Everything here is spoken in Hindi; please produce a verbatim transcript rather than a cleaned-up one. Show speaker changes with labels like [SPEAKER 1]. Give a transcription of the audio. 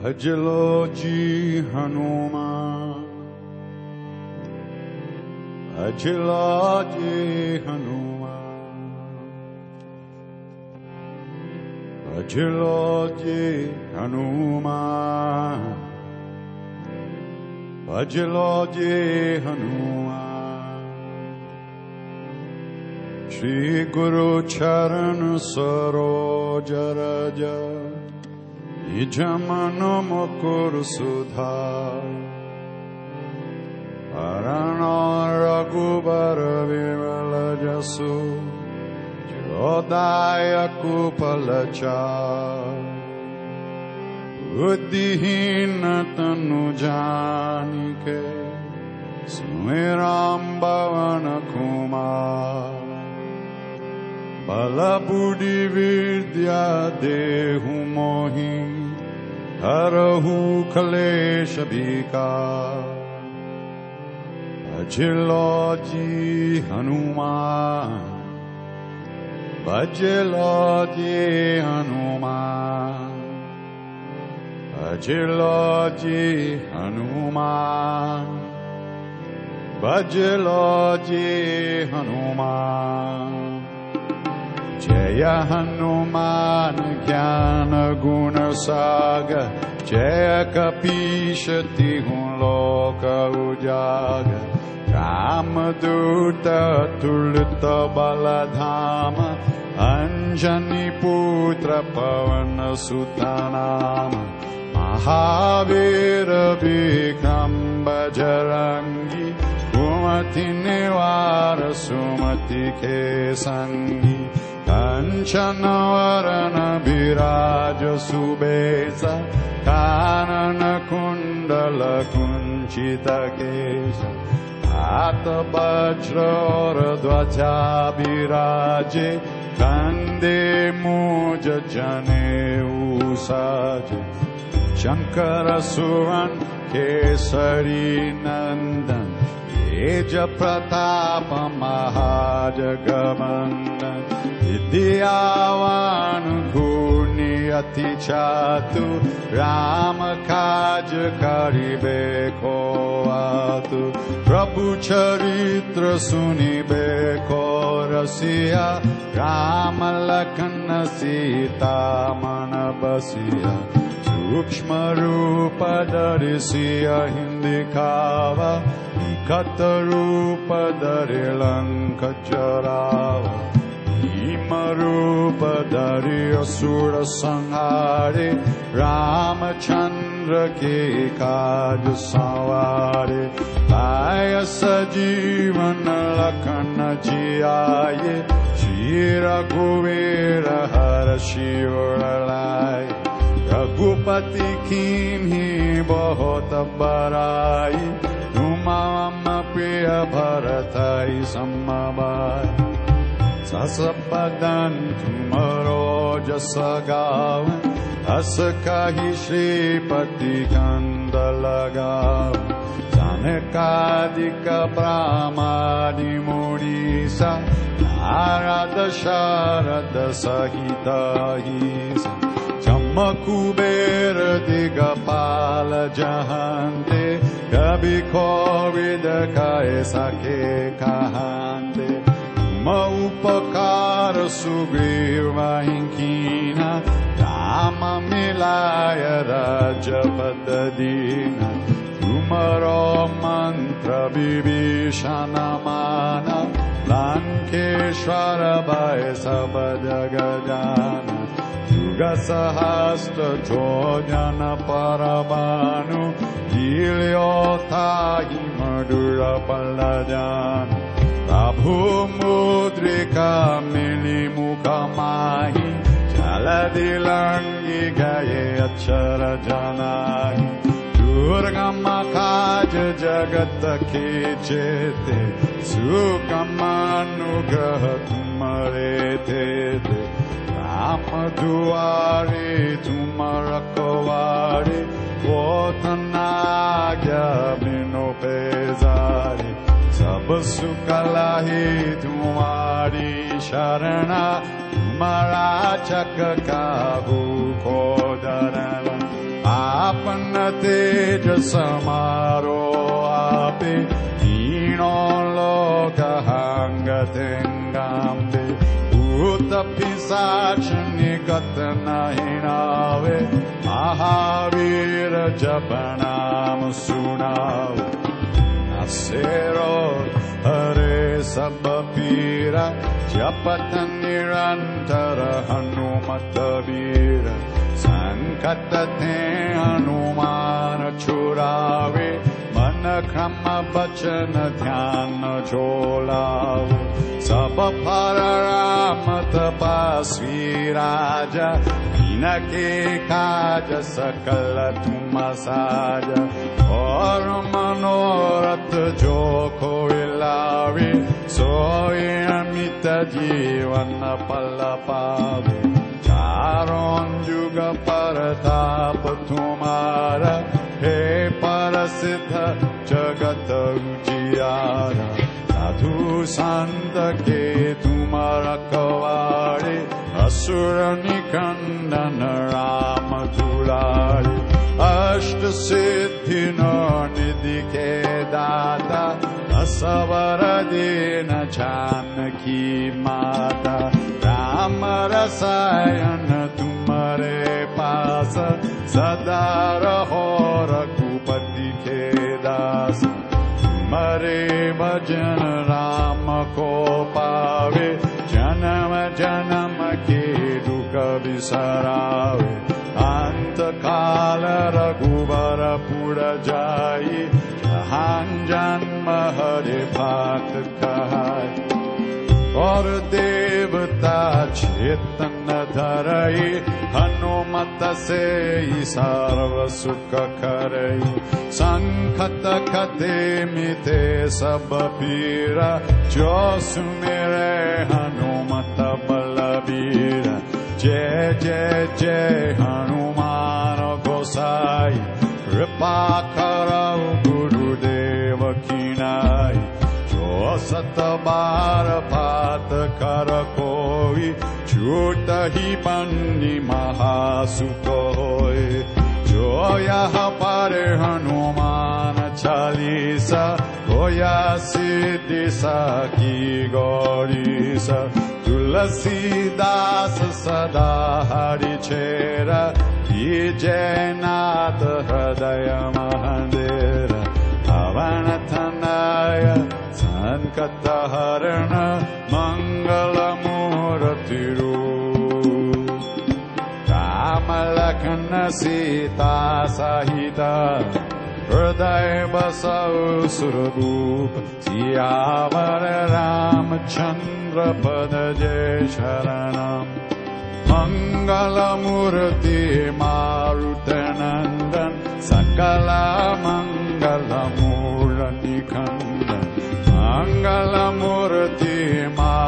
[SPEAKER 1] भज लो जी हनुमान, भज लो जी हनुमान, भज लो जी हनुमान, भज लो जी हनुमान। श्री गुरु चरण सरोज रज निज मन मुकुर सुधार, हरण रघुबर विमल जसु जो दायक फलचार। बुद्धिहीन तनु जानिके सुमिरम पवन कुमार। बल बुद्धि विद्या देहु मोहि, हरहु क्लेश विकार। भज लो जी हनुमान, भज लो जी हनुमान, भज लो जी हनुमान, भज लो जी हनुमान। जय हनुमान ज्ञान गुण सागर, जय कपीश तिहु लोक उजागर। रामदूत अतुलित बल धाम, अंजनी पुत्र पवन सुत नाम। महावीर विक्रम बजरंगी, कुमति निवार सुमति के संगी। कंचन वरन विराज सुबेसा, कानन कुंडल कुंचित केश। हाथ वज्र और ध्वजा विराजे, कंधे मूज जनेऊ साजे। शंकर सुवन केसरी नंदन, तेज प्रताप महाजगवंदन। विद्यावान गुणी अति चातुर, राम काज करिबे को आतुर। प्रभु चरित्र सुनिबे को रसिया, राम लखन सीता मन बसिया। सूक्ष्म रूप धरि सियहि दिखावा, निकट रूप धरि लंक जरावा। भीम रूप धरि असुर संहारे, रामचंद्र के काज सवारे। लाय सजीवन लखन जियाए, श्री रघुवीर हर्षि उर लाए। रघुपति कीन्ही बहुत बड़ाई, तुम मम प्रिय भरतहि समभाई। सस बदन तुमरो जस गावै, हस कहि श्रीपति कंद लगावै। सनकादिक ब्रह्मादि मुनीसा, नारद शारद सहित अहिसा। कुबेर दिगपाल जहांते, कभी कोविद कहे सके कहांते। तुम उपकार सुग्रीव कीना, राम मिलाय राजपद दीना। तुमरो मंत्र विभीषण माना, लंकेश्वर भय सब जग जाना। युग सहस्त्र जोजन परमाणु, लील्योताहि मधुर फलजानु। प्रभु मुद्रिका मिली मुख माहि, जलधि लंघि गए अक्षर जनाहि। दुर्गम काज जगत के जेते, सुगम अनुग्रह तुम्हारे थे। राम दुआरे तुम रखवारे, वो तनाज्ञा बिनु पैजारे। सब सुख लाहे तुम्हारी शरणा, तुम्हारा चक काहू को डरना। आपन तेज समारो आपे हीनो लोकहांगतेंगाम्बे भूत पिशाच निगत नहीं नावे महावीर जप नाम सुनावे नसेरो हरे सब पीरा जपत निरंतर हनुमत वीर संकट थे हनुमान छुड़ावे मन क्रम बचन ध्यान झोलावे सब पर राम तपस्वी राजा इनके काज सकल तुम साज और मनोरथ जो कोई लावे सोई अमित जीवन पल पावे चारों युग परताप तुम्हारा हे परसिद्ध जगत उजियारा साधु संत के तुम रखवारे असुर निकंदन राम दुलारे अष्ट सिद्धि निधि के दाता असवर दीन जानकी माता राम रसायन तुम्हारे पास सदा रहो रघुपति के दास तुम्हारे भजन राम को पावे जन्म जन्म के दुख बिसरावे अंत काल रघुबर पुर जाई जहां जन्म हरे भात कहाई और देवता चेतन धरई हनुमत से सर्व सुख करई संकट कटे मिटे सब पीरा जो सुमेरे हनुमत बलबीरा जय जय जय हनुमान गोसाई कृपा करौ गुरुदेव की नाई जो सत बार पात कर कोई छूट ही बन्नी महासुख होय जो यह पर हनुमान चालीसा होया सिद्धि सखी गौरीसा तुलसीदास सदा हरि चेरा जयनाथ हृदय मंदिर पवन तनय संकट हरण मंगल मूर्ति राम लखन सीता सहित हृदय बसौ सुरभूप सियावर रामचंद्र पद जय शरणम मंगल मूर्ति मारुतनंदन सकल मंगल मूल निखंडन मंगल मूर्ति मा